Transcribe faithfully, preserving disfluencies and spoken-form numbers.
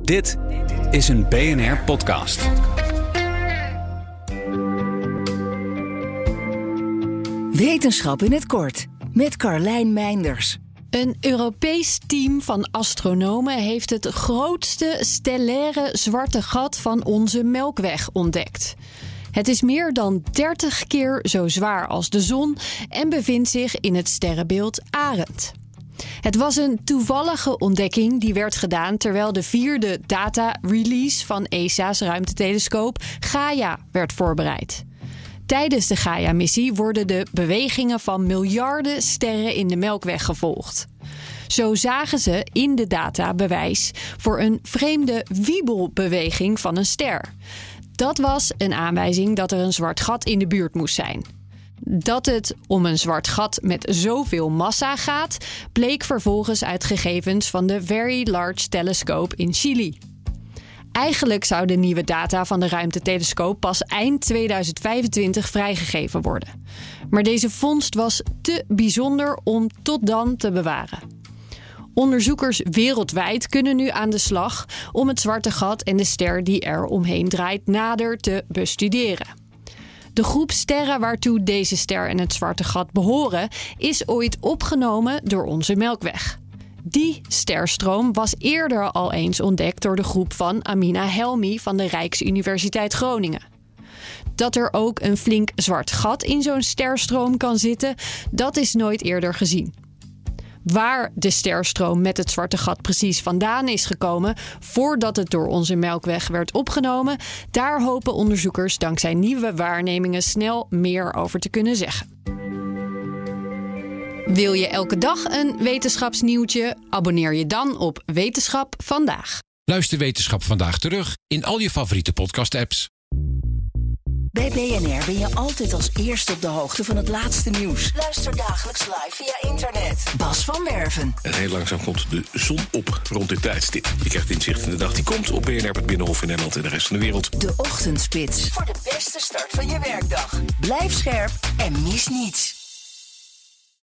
Dit is een B N R-podcast. Wetenschap in het kort, met Carlijn Meinders. Een Europees team van astronomen heeft het grootste stellaire zwarte gat van onze Melkweg ontdekt. Het is meer dan dertig keer zo zwaar als de zon en bevindt zich in het sterrenbeeld Arend. Het was een toevallige ontdekking die werd gedaan terwijl de vierde data-release van E S A's ruimtetelescoop Gaia werd voorbereid. Tijdens de Gaia-missie worden de bewegingen van miljarden sterren in de Melkweg gevolgd. Zo zagen ze in de data bewijs voor een vreemde wiebelbeweging van een ster. Dat was een aanwijzing dat er een zwart gat in de buurt moest zijn. Dat het om een zwart gat met zoveel massa gaat, bleek vervolgens uit gegevens van de Very Large Telescope in Chili. Eigenlijk zou de nieuwe data van de ruimtetelescoop pas eind tweeduizend vijfentwintig vrijgegeven worden. Maar deze vondst was te bijzonder om tot dan te bewaren. Onderzoekers wereldwijd kunnen nu aan de slag om het zwarte gat en de ster die er omheen draait nader te bestuderen. De groep sterren waartoe deze ster en het zwarte gat behoren is ooit opgenomen door onze Melkweg. Die sterstroom was eerder al eens ontdekt door de groep van Amina Helmi van de Rijksuniversiteit Groningen. Dat er ook een flink zwart gat in zo'n sterstroom kan zitten, dat is nooit eerder gezien. Waar de sterstroom met het zwarte gat precies vandaan is gekomen voordat het door onze Melkweg werd opgenomen, daar hopen onderzoekers dankzij nieuwe waarnemingen snel meer over te kunnen zeggen. Wil je elke dag een wetenschapsnieuwtje? Abonneer je dan op Wetenschap Vandaag. Luister Wetenschap Vandaag terug in al je favoriete podcast-apps. Bij B N R ben je altijd als eerste op de hoogte van het laatste nieuws. Luister dagelijks live via internet. Bas van Werven. En heel langzaam komt de zon op rond dit tijdstip. Je krijgt inzicht in de dag die komt op B N R, het Binnenhof in Nederland en de rest van de wereld. De Ochtendspits. Voor de beste start van je werkdag. Blijf scherp en mis niets.